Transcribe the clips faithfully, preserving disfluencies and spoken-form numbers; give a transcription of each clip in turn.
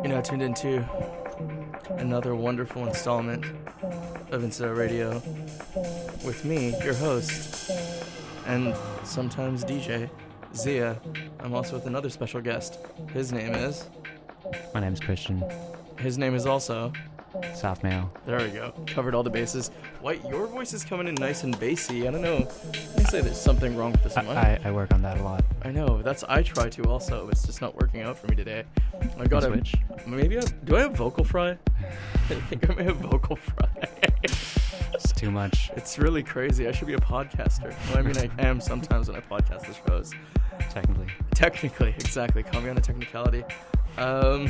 You're now tuned into another wonderful installment of Insta Radio with me, your host, and sometimes D J, Zia. I'm also with another special guest. His name is... My name's Christian. His name is also... Soft male. There we go. Covered all the bases. White, your voice is coming in nice and bassy. I don't know. I say there's something wrong with this I, mic. I, I work on that a lot. I know. That's I try to also. It's just not working out for me today. I got a switch. Maybe I do. I have vocal fry. I think I may have vocal fry. It's too much. It's really crazy. I should be a podcaster. Well, I mean, I am sometimes when I podcast the shows. Technically. Technically, exactly. Call me on a technicality. Um,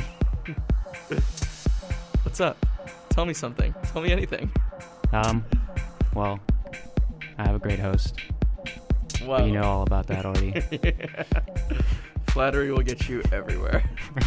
what's up? Tell me something. Tell me anything. Um, well, I have a great host. Wow. But you know all about that already. Yeah. Flattery will get you everywhere.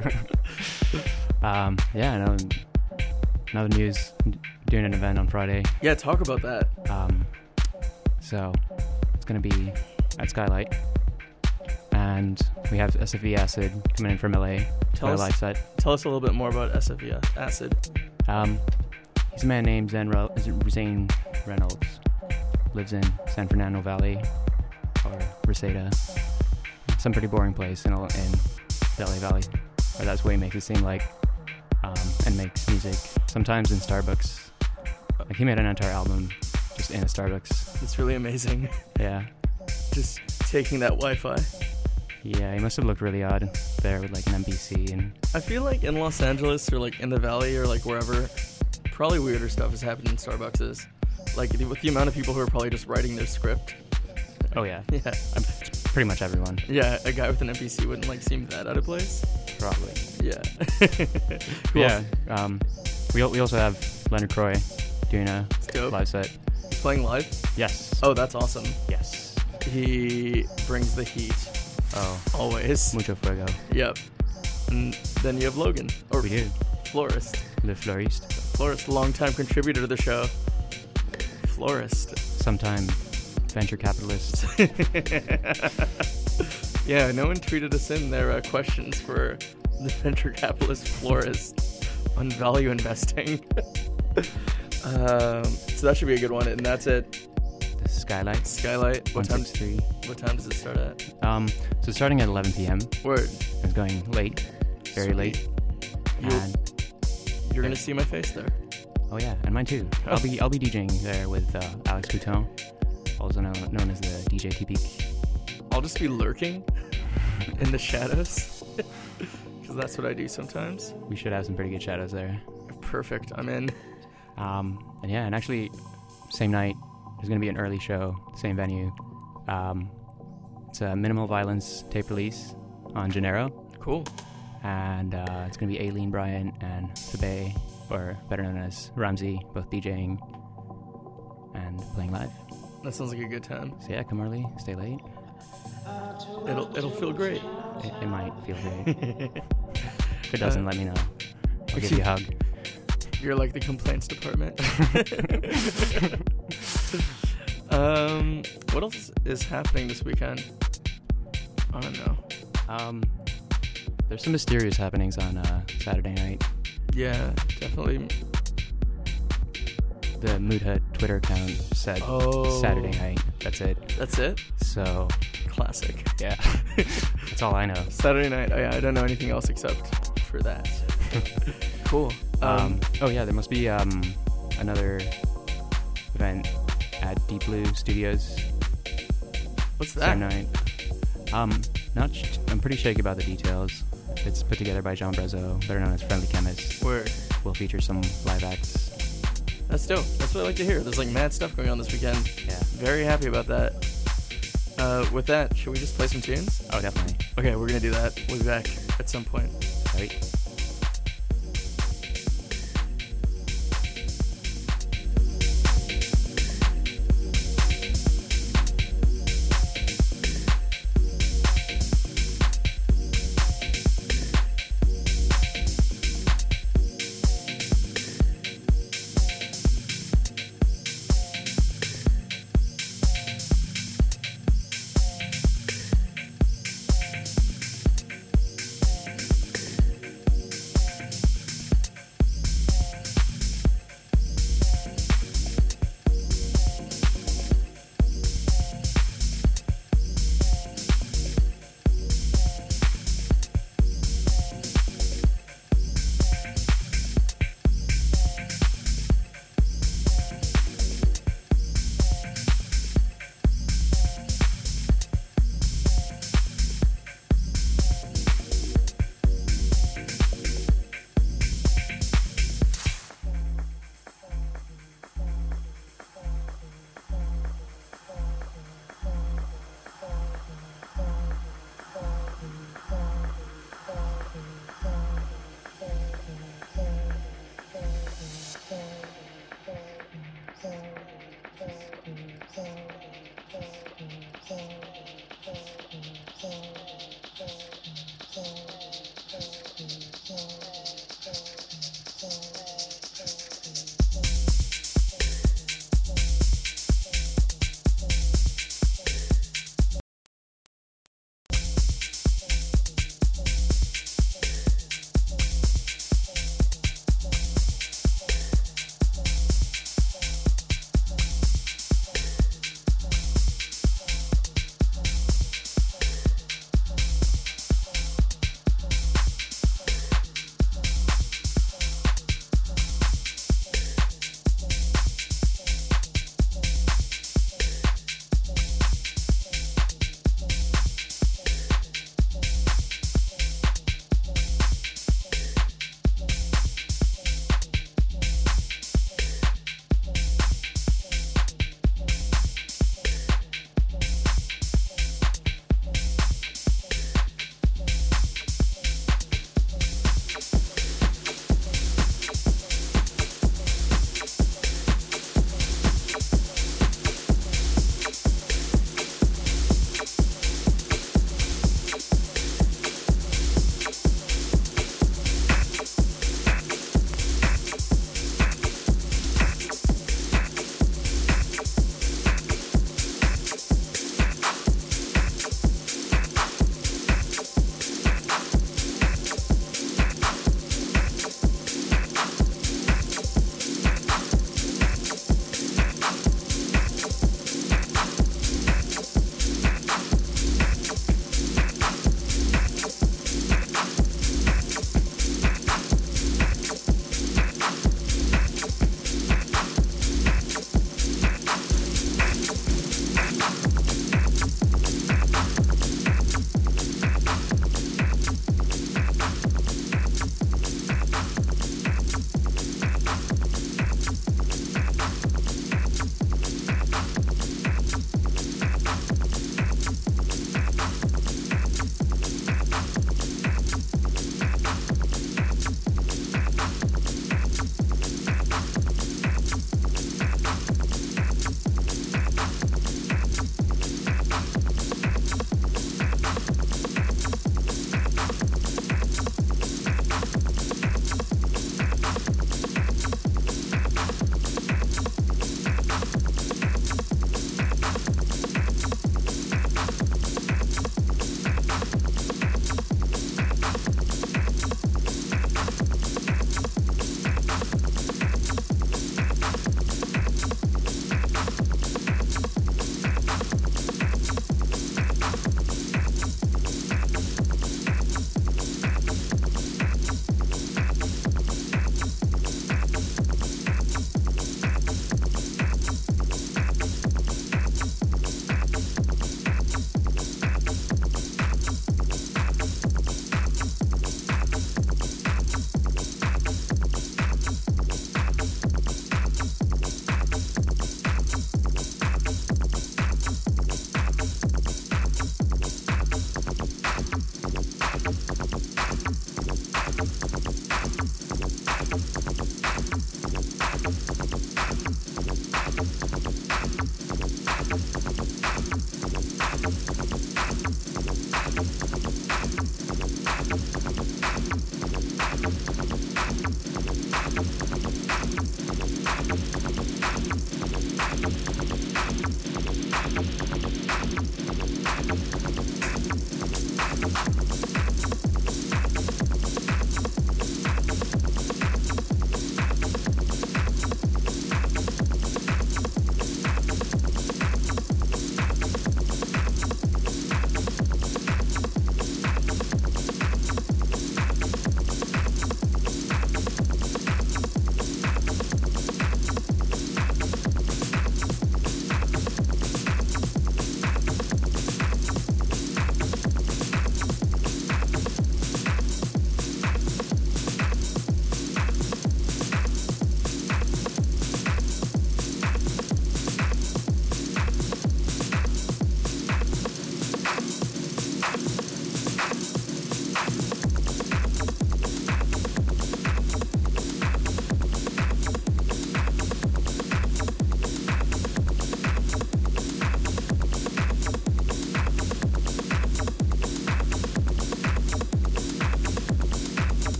um, yeah, no, another news. Doing an event on Friday. Yeah, talk about that. Um, so it's gonna be at Skylight, and we have S F V Acid coming in from L A. Tell us, live set. Tell us a little bit more about S F V Acid. Um, he's a man named Zane, Re- Zane Reynolds. Lives in San Fernando Valley, or Reseda. Some pretty boring place in, in the L A Valley. Or that's what he makes it seem like. Um, and makes music sometimes in Starbucks. Like he made an entire album just in a Starbucks. It's really amazing. Yeah. Just taking that Wi-Fi. Yeah, he must have looked really odd there with like an M P C and... I feel like in Los Angeles or like in the Valley or like wherever, probably weirder stuff has happened in Starbucks. Like with the amount of people who are probably just writing their script. Oh yeah. Yeah. I'm, pretty much everyone. Yeah, a guy with an M P C wouldn't like seem that out of place. Probably. Yeah. Cool. Yeah. Um, we we also have Leonard Croy doing a live set. He's playing live? Yes. Oh, that's awesome. Yes. He brings the heat. Oh. Always. Mucho fuego. Yep. And then you have Logan. Or we do. Florist. Le Florist. Florist, longtime contributor to the show. Florist. Sometime venture capitalist. Yeah, no one tweeted us in their uh, questions for the venture capitalist Florist on value investing. um, so that should be a good one, and that's it. The Skylight. Skylight. What time? three. What time does it start at? Um, so starting at eleven p.m. Word. It's going late, very Sweet. late. You're, and you're gonna see my face there. Oh yeah, and mine too. I'll be I'll be DJing there with uh, Alex Couton, also known, known as the D J T-Peak. I'll just be lurking in the shadows, because that's what I do sometimes. We should have some pretty good shadows there. Perfect, I'm in. Um, and yeah, and actually, same night, there's going to be an early show, same venue. Um, it's a Minimal Violence tape release on Gennaro. Cool. And uh, it's going to be Aileen Bryant and Fabe, or better known as Ramsey, both DJing and playing live. That sounds like a good time. So yeah, come early, stay late. It'll it'll feel great. It, it might feel great. If it doesn't, uh, let me know. I'll give you a hug. You're like the complaints department. um, what else is happening this weekend? I don't know. Um, there's some mysterious happenings on uh, Saturday night. Yeah, definitely. The Mood Hut Twitter account said oh. Saturday night. That's it. That's it? So... Classic. Yeah. That's all I know. Saturday night. I, I don't know anything else except for that. Cool. Um, um, oh, yeah. There must be um, another event at Deep Blue Studios. What's that? Same night. Um, not sh- I'm pretty shaky about the details. It's put together by John Brezzo, better known as Friendly Chemist. Word. We'll feature some live acts. That's dope. That's what I like to hear. There's like mad stuff going on this weekend. Yeah. Very happy about that. Uh, with that, should we just play some tunes? Oh, definitely. Okay, we're gonna do that. We'll be back at some point. Right.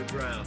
underground.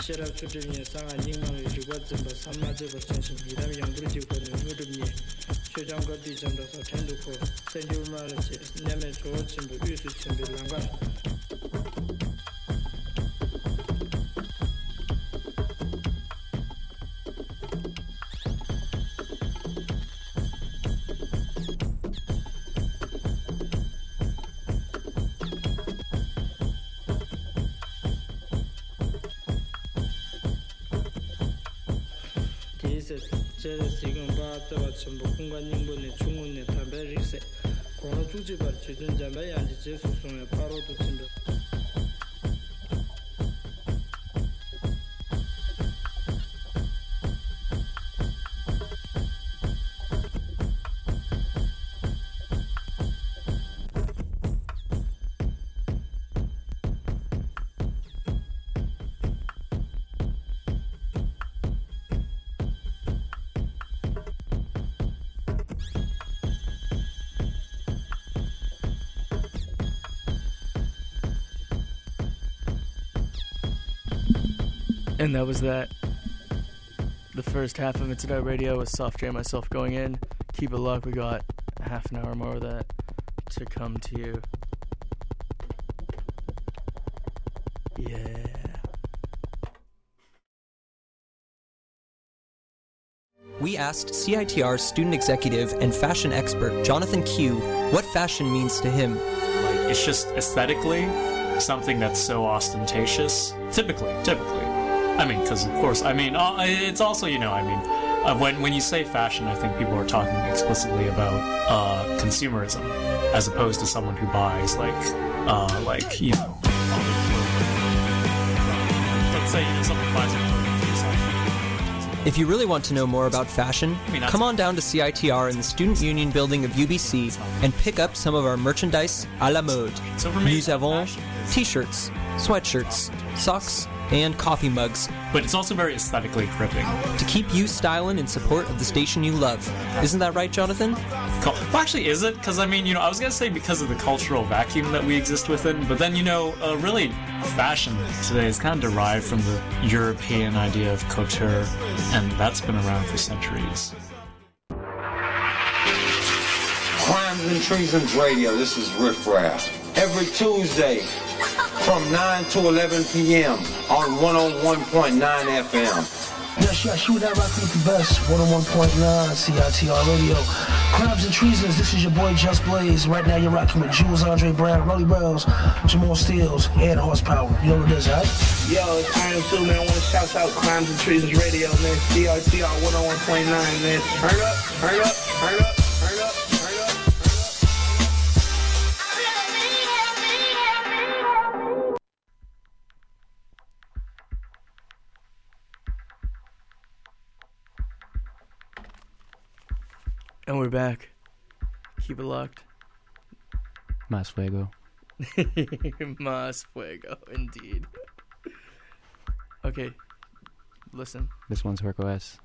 Shera Chudimia, Sanga Nima, Jugatimba, Samajiba, Sensing, Hidam, Yanguji, Nudumia, Shujanga Dijamba, Tenduko, Sendu Malachi, Neme, Chimbu, Usu Chimbi, Langa. 지금 바다와 전부 공간 인분의 중원의 담배릭세 고노 주지발 주전자매 양지 제수송의 바로도 진다. And that was that. The first half of Internet Radio with Soft J myself going in. Keep it locked, we got half an hour more of that to come to you. Yeah. We asked C I T R student executive and fashion expert Jonathan Q what fashion means to him. Like, it's just aesthetically something that's so ostentatious. Typically, typically. I mean, because of course, I mean, uh, it's also, you know, I mean, uh, when when you say fashion, I think people are talking explicitly about uh, consumerism, as opposed to someone who buys like, uh, like you know, other clothing. Let's say you know, someone buys a clothing for yourself. If you really want to know more about fashion, I mean, come on down to C I T R in the Student Union building of U B C and pick up some of our merchandise à la mode. So for me, Nous avons fashion is- t-shirts, sweatshirts, socks, and coffee mugs but it's also very aesthetically gripping. to keep you styling in support of the station you love. Isn't that right, Jonathan? Cool. Well, actually, is it? Because, I mean, you know, I was going to say because of the cultural vacuum that we exist within, but then, you know, uh, really, fashion today is kind of derived from the European idea of couture, and that's been around for centuries. Crimes and Treasons Radio, this is Riff Raff. Every Tuesday from nine to eleven p.m. on one oh one point nine F M. Yes, yes, you and I rocking with the best. one oh one point nine C I T R Radio. Crimes and Treasons, this is your boy Just Blaze. Right now you're rocking with Jules Andre Brown, Rolly Bells, Jamal Steels, and Horsepower. You know what it is, right? Yo, it's Iron two, man. I want to shout out Crimes and Treasons Radio, man. C I T R one oh one point nine, man. Turn up, turn up, turn up, turn up, turn up, turn up. And we're back. Keep it locked. Más fuego. Más fuego, indeed. Okay, listen. This one's Herco S.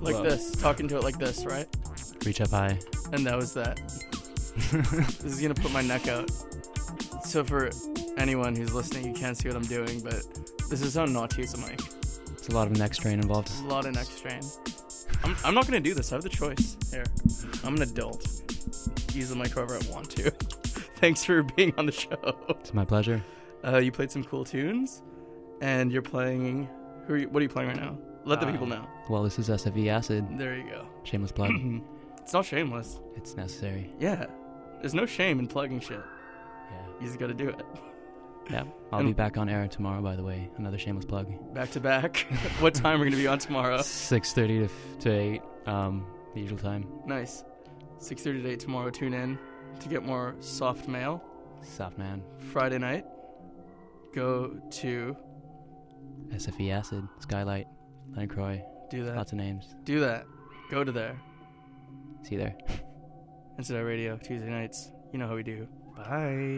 Like Whoa. this, talking to it like this, right? Reach up high. And that was that. This is gonna put my neck out. So for anyone who's listening, you can't see what I'm doing, but this is how not to use a mic. It's a lot of neck strain involved. There's a lot of neck strain. I'm, I'm not gonna do this. I have the choice. Here, I'm an adult. Use the mic however I want to. Thanks for being on the show. It's my pleasure. Uh, you played some cool tunes, and you're playing. Who are you? What are you playing right now? Let the Uh, people know. Well, this is S F E Acid. There you go. Shameless plug. It's not shameless. It's necessary. Yeah. There's no shame in plugging shit. Yeah. You just gotta do it. Yeah. I'll And- be back on air tomorrow, by the way. Another shameless plug. Back to back. What time are we gonna be on tomorrow? six thirty to, to eight, um, the usual time. Nice. six thirty to eight tomorrow. Tune in to get more soft mail. Soft man. Friday night, go to S F E Acid. Skylight. Leonard Croy. do that. Lots of names. Do that. Go to there. See you there. Inside Radio, Tuesday nights. You know how we do. Bye.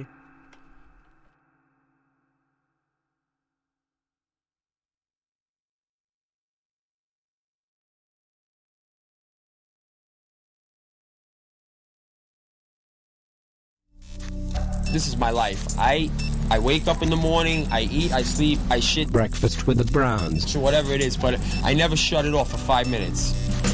This is my life. I I wake up in the morning, I eat, I sleep, I shit, Breakfast with the Browns. whatever it is, but I never shut it off for five minutes.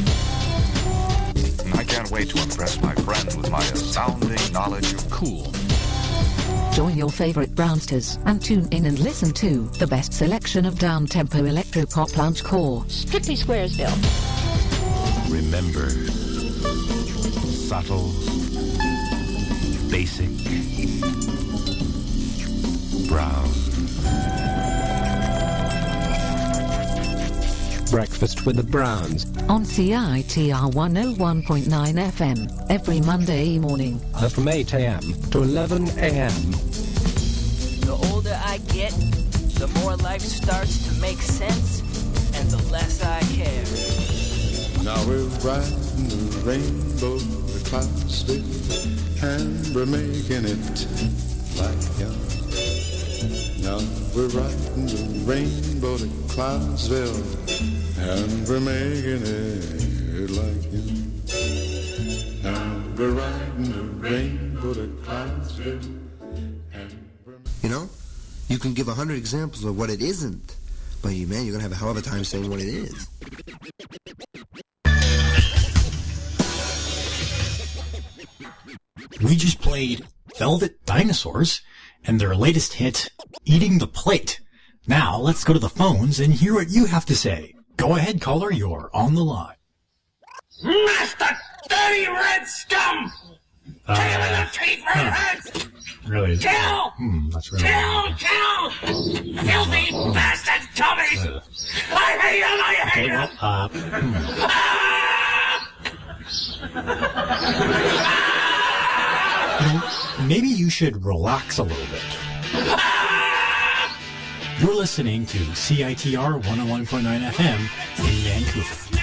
I can't wait to impress my friends with my astounding knowledge of cool. Join your favorite Brownsters and tune in and listen to the best selection of down-tempo electro-pop loungecore. Strictly Squaresville. Remember, subtle, basic, brown. Breakfast with the Browns. On C I T R one oh one point nine F M every Monday morning. Uh, from eight a.m. to eleven a.m. The older I get, the more life starts to make sense, and the less I care. Now we're riding the rainbow to Clarksville, and we're making it like young. Now we're riding the rainbow to Clarksville, and we're making it like young. Now we're riding the rainbow to Clarksville. You know, you can give a hundred examples of what it isn't, but you, man, you're gonna have a hell of a time saying what it is. We just played Velvet Dinosaurs and their latest hit, Eating the Plate. Now let's go to the phones and hear what you have to say. Go ahead, caller, you're on the line. Master dirty red scum! Uh, Kill the teeth, redheads! Really? Kill! Hmm, that's really... Kill! Kill! Filthy bastard Tommy! Uh, I hate him! I hate okay, him! well, uh... Hmm. You know, maybe you should relax a little bit. You're listening to C I T R one oh one point nine F M in Vancouver.